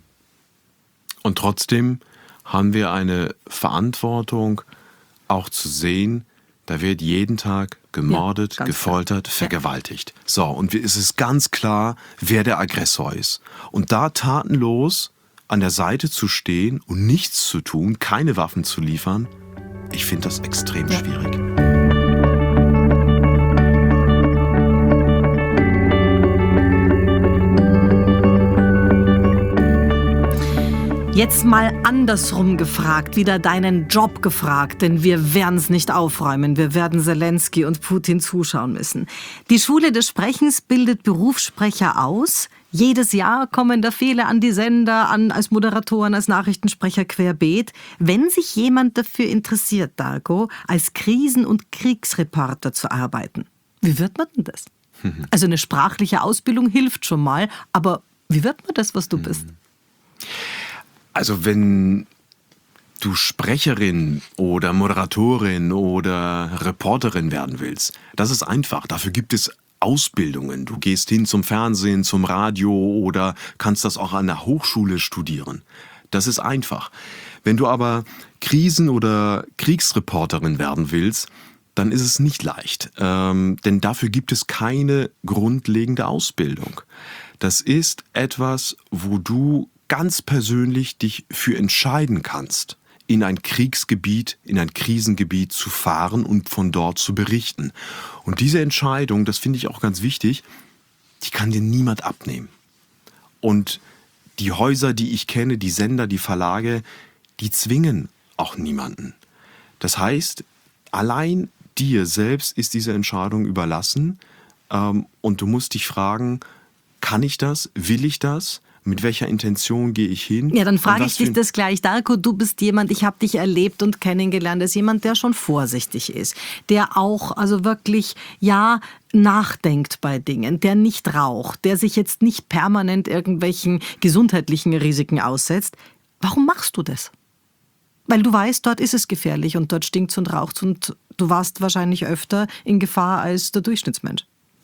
Und trotzdem haben wir eine Verantwortung, auch zu sehen, da wird jeden Tag gemordet, ja, gefoltert, klar. vergewaltigt. Ja. So, und es ist ganz klar, wer der Aggressor ist. Und da tatenlos an der Seite zu stehen und nichts zu tun, keine Waffen zu liefern, ich finde das extrem ja. schwierig. Jetzt mal andersrum gefragt, wieder deinen Job gefragt, denn wir werden es nicht aufräumen. Wir werden Zelensky und Putin zuschauen müssen. Die Schule des Sprechens bildet Berufssprecher aus. Jedes Jahr kommen da viele an die Sender, an als Moderatoren, als Nachrichtensprecher querbeet. Wenn sich jemand dafür interessiert, Darko, als Krisen- und Kriegsreporter zu arbeiten, wie wird man denn das? Also eine sprachliche Ausbildung hilft schon mal, aber wie wird man das, was du bist? Also wenn du Sprecherin oder Moderatorin oder Reporterin werden willst, das ist einfach. Dafür gibt es Ausbildungen. Du gehst hin zum Fernsehen, zum Radio oder kannst das auch an der Hochschule studieren. Das ist einfach. Wenn du aber Krisen- oder Kriegsreporterin werden willst, dann ist es nicht leicht. Ähm, denn dafür gibt es keine grundlegende Ausbildung. Das ist etwas, wo du ganz persönlich dich für entscheiden kannst, in ein Kriegsgebiet, in ein Krisengebiet zu fahren und von dort zu berichten. Und diese Entscheidung, das finde ich auch ganz wichtig, die kann dir niemand abnehmen. Und die Häuser, die ich kenne, die Sender, die Verlage, die zwingen auch niemanden. Das heißt, allein dir selbst ist diese Entscheidung überlassen, ähm, und du musst dich fragen, kann ich das? Will ich das? Mit welcher Intention gehe ich hin? Ja, dann frage Und was ich dich für- das gleich. Darko, du bist jemand, ich habe dich erlebt und kennengelernt, als jemand, der schon vorsichtig ist, der auch also wirklich, ja, nachdenkt bei Dingen, der nicht raucht, der sich jetzt nicht permanent irgendwelchen gesundheitlichen Risiken aussetzt. Warum machst du das? Weil du weißt, dort ist es gefährlich und dort stinkt's und raucht's und du warst wahrscheinlich öfter in Gefahr als der Durchschnittsmensch.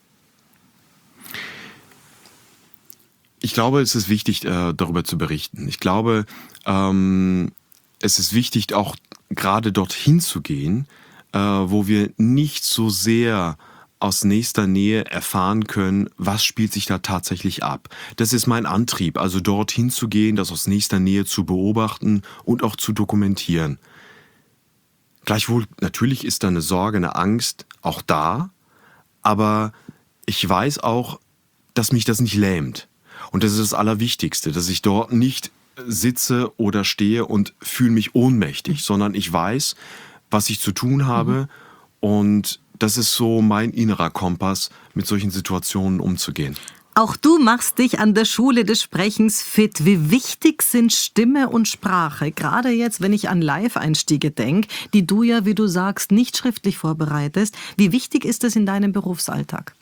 Ich glaube, es ist wichtig, äh, darüber zu berichten. Ich glaube, ähm, es ist wichtig, auch gerade dorthin zu gehen, äh, wo wir nicht so sehr aus nächster Nähe erfahren können, was spielt sich da tatsächlich ab. Das ist mein Antrieb, also dorthin zu gehen, das aus nächster Nähe zu beobachten und auch zu dokumentieren. Gleichwohl, natürlich ist da eine Sorge, eine Angst auch da, aber ich weiß auch, dass mich das nicht lähmt. Und das ist das Allerwichtigste, dass ich dort nicht sitze oder stehe und fühle mich ohnmächtig, sondern ich weiß, was ich zu tun habe, mhm. und das ist so mein innerer Kompass, mit solchen Situationen umzugehen. Auch du machst dich an der Schule des Sprechens fit. Wie wichtig sind Stimme und Sprache? Gerade jetzt, wenn ich an Live-Einstiege denke, die du ja, wie du sagst, nicht schriftlich vorbereitest. Wie wichtig ist das in deinem Berufsalltag?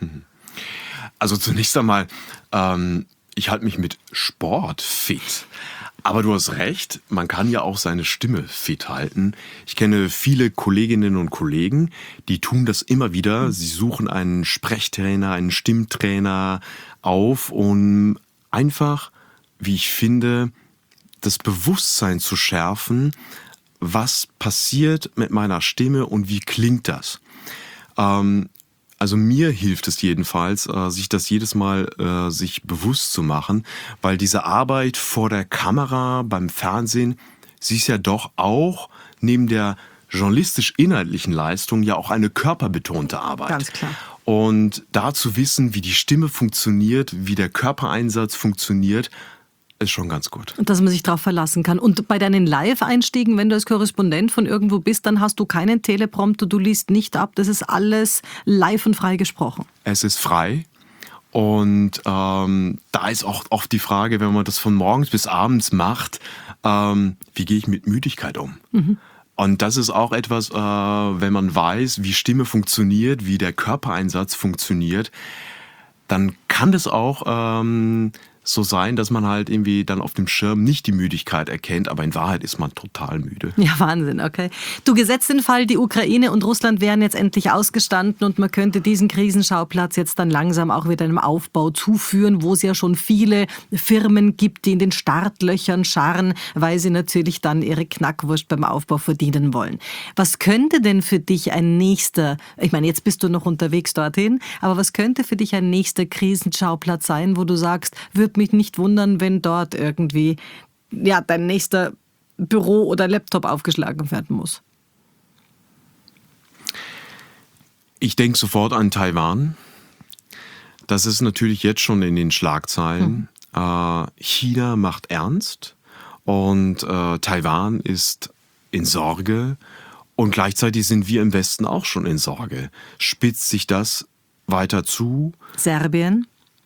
Also zunächst einmal, ähm, ich halte mich mit Sport fit. Aber du hast recht, man kann ja auch seine Stimme fit halten. Ich kenne viele Kolleginnen und Kollegen, die tun das immer wieder. Sie suchen einen Sprechtrainer, einen Stimmtrainer auf, um einfach, wie ich finde, das Bewusstsein zu schärfen, was passiert mit meiner Stimme und wie klingt das. Ähm, Also mir hilft es jedenfalls, sich das jedes Mal äh, sich bewusst zu machen, weil diese Arbeit vor der Kamera, beim Fernsehen, sie ist ja doch auch neben der journalistisch-inhaltlichen Leistung ja auch eine körperbetonte Arbeit. Ganz klar. Und da zu wissen, wie die Stimme funktioniert, wie der Körpereinsatz funktioniert, ist schon ganz gut. Und dass man sich darauf verlassen kann. Und bei deinen Live-Einstiegen, wenn du als Korrespondent von irgendwo bist, dann hast du keinen Teleprompter, du liest nicht ab. Das ist alles live und frei gesprochen. Es ist frei. Und ähm, da ist auch oft die Frage, wenn man das von morgens bis abends macht, ähm, wie gehe ich mit Müdigkeit um? Mhm. Und das ist auch etwas, äh, wenn man weiß, wie Stimme funktioniert, wie der Körpereinsatz funktioniert, dann kann das auch ähm, so sein, dass man halt irgendwie dann auf dem Schirm nicht die Müdigkeit erkennt, aber in Wahrheit ist man total müde. Ja, Wahnsinn, okay. Du, gesetzt den Fall, die Ukraine und Russland wären jetzt endlich ausgestanden und man könnte diesen Krisenschauplatz jetzt dann langsam auch wieder einem Aufbau zuführen, wo es ja schon viele Firmen gibt, die in den Startlöchern scharren, weil sie natürlich dann ihre Knackwurst beim Aufbau verdienen wollen. Was könnte denn für dich ein nächster, ich meine, jetzt bist du noch unterwegs dorthin, aber was könnte für dich ein nächster Krisenschauplatz sein, wo du sagst, würde mich nicht wundern, wenn dort irgendwie ja, dein nächster Büro oder Laptop aufgeschlagen werden muss? Ich denke sofort an Taiwan. Das ist natürlich jetzt schon in den Schlagzeilen. Hm. Äh, China macht ernst und äh, Taiwan ist in Sorge und gleichzeitig sind wir im Westen auch schon in Sorge. Spitzt sich das weiter zu? Serbien?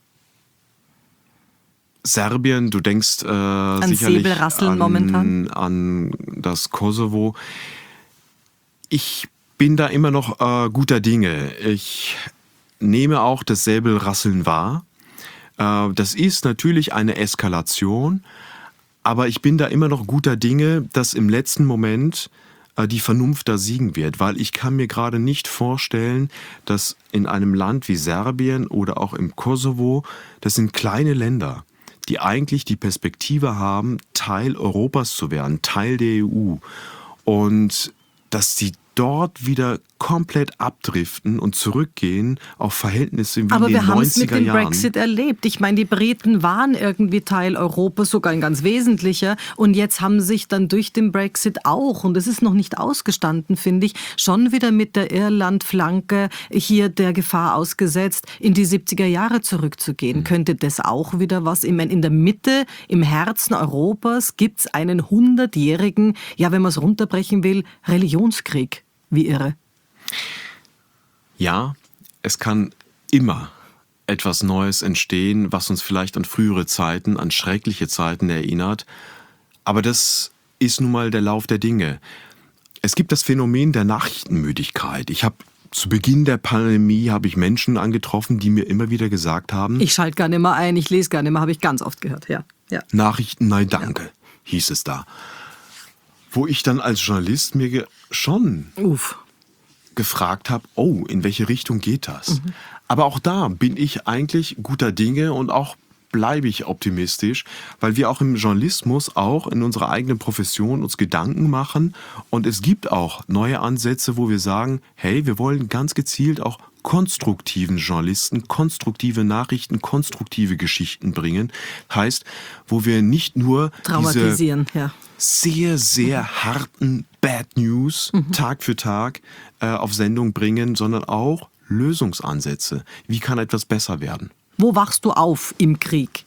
Serbien, du denkst äh, sicherlich Säbelrasseln an, momentan? an das Kosovo. Ich bin da immer noch äh, guter Dinge. Ich nehme auch das Säbelrasseln wahr. Äh, das ist natürlich eine Eskalation, aber ich bin da immer noch guter Dinge, dass im letzten Moment äh, die Vernunft da siegen wird, weil ich kann mir gerade nicht vorstellen, dass in einem Land wie Serbien oder auch im Kosovo, das sind kleine Länder, die eigentlich die Perspektive haben, Teil Europas zu werden, Teil der E U. Und dass sie dort wieder komplett abdriften und zurückgehen auf Verhältnisse wie Aber in den wir haben es mit neunziger dem Jahren. Brexit erlebt. Ich meine, die Briten waren irgendwie Teil Europas, sogar ein ganz wesentlicher. Und jetzt haben sich dann durch den Brexit auch, und das ist noch nicht ausgestanden, finde ich, schon wieder mit der Irland-Flanke hier der Gefahr ausgesetzt, in die siebziger Jahre zurückzugehen. Mhm. Könnte das auch wieder was? Ich meine, in der Mitte, im Herzen Europas gibt es einen hundertjährigen, ja, wenn man es runterbrechen will, Religionskrieg. Wie irre. Ja, es kann immer etwas Neues entstehen, was uns vielleicht an frühere Zeiten, an schreckliche Zeiten erinnert. Aber das ist nun mal der Lauf der Dinge. Es gibt das Phänomen der Nachrichtenmüdigkeit. Ich habe zu Beginn der Pandemie habe ich Menschen angetroffen, die mir immer wieder gesagt haben: Ich schalte gar nicht mehr ein, ich lese gar nicht mehr, habe ich ganz oft gehört. Ja. Ja. Nachrichten, nein, danke, ja. hieß es da. Wo ich dann als Journalist mir ge- schon Uff. gefragt habe, oh, in welche Richtung geht das? Mhm. Aber auch da bin ich eigentlich guter Dinge und auch bleibe ich optimistisch, weil wir auch im Journalismus, auch in unserer eigenen Profession uns Gedanken machen und es gibt auch neue Ansätze, wo wir sagen, hey, wir wollen ganz gezielt auch konstruktiven Journalisten, konstruktive Nachrichten, konstruktive Geschichten bringen. Heißt, wo wir nicht nur traumatisieren, diese ja. sehr, sehr mhm. harten Bad News mhm. Tag für Tag äh, auf Sendung bringen, sondern auch Lösungsansätze. Wie kann etwas besser werden? Wo wachst du auf im Krieg?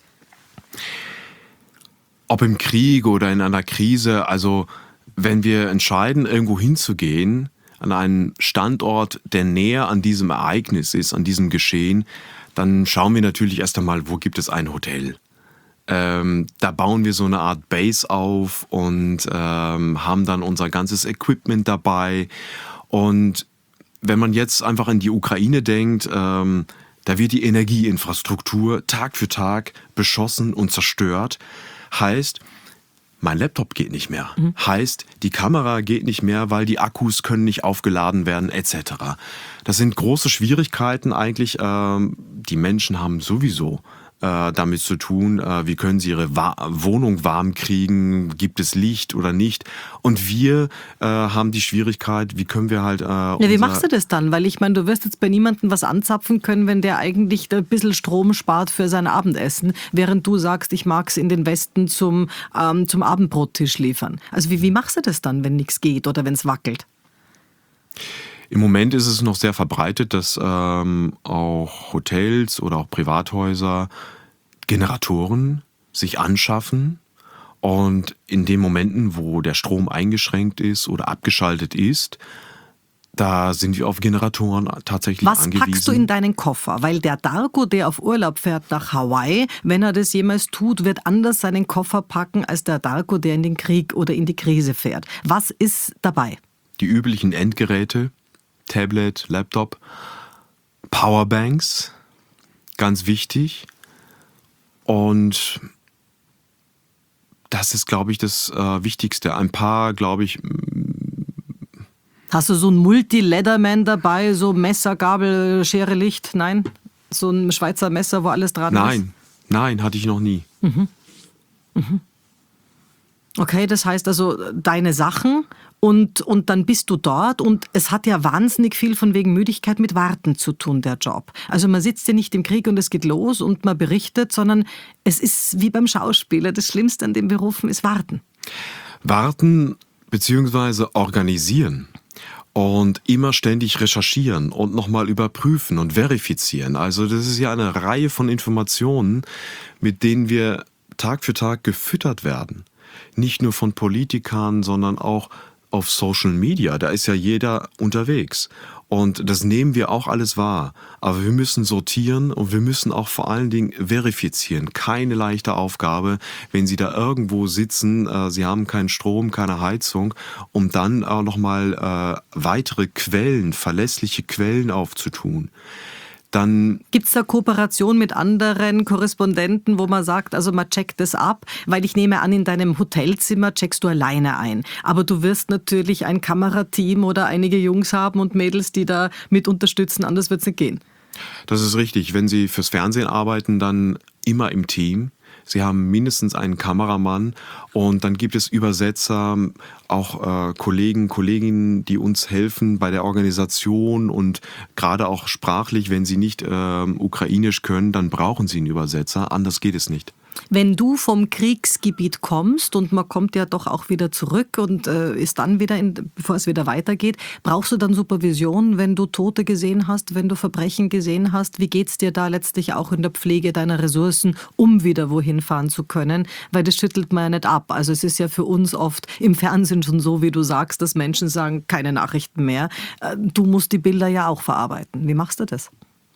Ob im Krieg oder in einer Krise, also wenn wir entscheiden, irgendwo hinzugehen, an einen Standort, der näher an diesem Ereignis ist, an diesem Geschehen, dann schauen wir natürlich erst einmal, wo gibt es ein Hotel. Ähm, da bauen wir so eine Art Base auf und ähm, haben dann unser ganzes Equipment dabei. Und wenn man jetzt einfach an die Ukraine denkt, ähm, da wird die Energieinfrastruktur Tag für Tag beschossen und zerstört. Heißt, mein Laptop geht nicht mehr. Mhm. Heißt, die Kamera geht nicht mehr, weil die Akkus können nicht aufgeladen werden, et cetera. Das sind große Schwierigkeiten eigentlich. Ähm, die Menschen haben sowieso äh, damit zu tun, äh, wie können sie ihre Wa- Wohnung warm kriegen, gibt es Licht oder nicht. Und wir äh, haben die Schwierigkeit, wie können wir halt... Äh, ja, wie machst du das dann? Weil ich meine, du wirst jetzt bei niemandem was anzapfen können, wenn der eigentlich ein bisschen Strom spart für sein Abendessen, während du sagst, ich mag es in den Westen zum, ähm, zum Abendbrottisch liefern. Also wie, wie machst du das dann, wenn nichts geht oder wenn es wackelt? Im Moment ist es noch sehr verbreitet, dass ähm, auch Hotels oder auch Privathäuser Generatoren sich anschaffen und in den Momenten, wo der Strom eingeschränkt ist oder abgeschaltet ist, da sind wir auf Generatoren tatsächlich Was angewiesen. Was packst du in deinen Koffer? Weil der Darko, der auf Urlaub fährt nach Hawaii, wenn er das jemals tut, wird anders seinen Koffer packen als der Darko, der in den Krieg oder in die Krise fährt. Was ist dabei? Die üblichen Endgeräte, Tablet, Laptop, Powerbanks, ganz wichtig. Und das ist, glaube ich, das äh, Wichtigste. Ein paar, glaube ich... Hast du so einen Multi-Leatherman dabei, so Messer, Gabel, Schere, Licht? Nein? So ein Schweizer Messer, wo alles dran nein, ist? Nein, nein, hatte ich noch nie. Mhm. Mhm. Okay, das heißt also deine Sachen und, und dann bist du dort und es hat ja wahnsinnig viel von wegen Müdigkeit mit Warten zu tun, der Job. Also man sitzt ja nicht im Krieg und es geht los und man berichtet, sondern es ist wie beim Schauspieler. Das Schlimmste an den Berufen ist Warten. Warten bzw. organisieren. Und immer ständig recherchieren und nochmal überprüfen und verifizieren. Also das ist ja eine Reihe von Informationen, mit denen wir Tag für Tag gefüttert werden. Nicht nur von Politikern, sondern auch auf Social Media. Da ist ja jeder unterwegs. Und das nehmen wir auch alles wahr. Aber wir müssen sortieren und wir müssen auch vor allen Dingen verifizieren. Keine leichte Aufgabe, wenn Sie da irgendwo sitzen, äh, Sie haben keinen Strom, keine Heizung, um dann auch nochmal äh, weitere Quellen, verlässliche Quellen aufzutun. Dann gibt es da Kooperation mit anderen Korrespondenten, wo man sagt, also man checkt das ab, weil ich nehme an, in deinem Hotelzimmer checkst du alleine ein. Aber du wirst natürlich ein Kamerateam oder einige Jungs haben und Mädels, die da mit unterstützen, anders wird es nicht gehen. Das ist richtig. Wenn Sie fürs Fernsehen arbeiten, dann immer im Team. Sie haben mindestens einen Kameramann und dann gibt es Übersetzer, auch äh, Kollegen, Kolleginnen, die uns helfen bei der Organisation und gerade auch sprachlich, wenn sie nicht äh, ukrainisch können, dann brauchen sie einen Übersetzer, anders geht es nicht. Wenn du vom Kriegsgebiet kommst und man kommt ja doch auch wieder zurück und äh, ist dann wieder, in, bevor es wieder weitergeht, brauchst du dann Supervision, wenn du Tote gesehen hast, wenn du Verbrechen gesehen hast? Wie geht's dir da letztlich auch in der Pflege deiner Ressourcen, um wieder wohin fahren zu können? Weil das schüttelt man ja nicht ab. Also es ist ja für uns oft im Fernsehen schon so, wie du sagst, dass Menschen sagen, keine Nachrichten mehr. Äh, du musst die Bilder ja auch verarbeiten. Wie machst du das?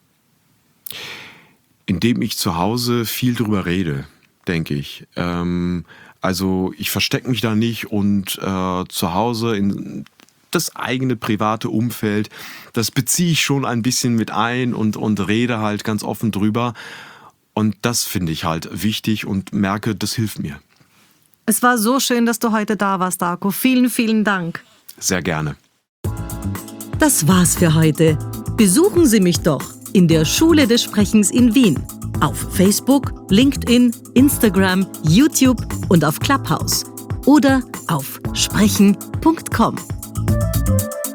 Indem ich zu Hause viel drüber rede, denke ich. Ähm, also ich verstecke mich da nicht und äh, zu Hause in das eigene private Umfeld, das beziehe ich schon ein bisschen mit ein und, und rede halt ganz offen drüber. Und das finde ich halt wichtig und merke, das hilft mir. Es war so schön, dass du heute da warst, Darko. Vielen, vielen Dank. Sehr gerne. Das war's für heute. Besuchen Sie mich doch in der Schule des Sprechens in Wien. Auf Facebook, LinkedIn, Instagram, YouTube und auf Clubhouse. Oder auf sprechen punkt com.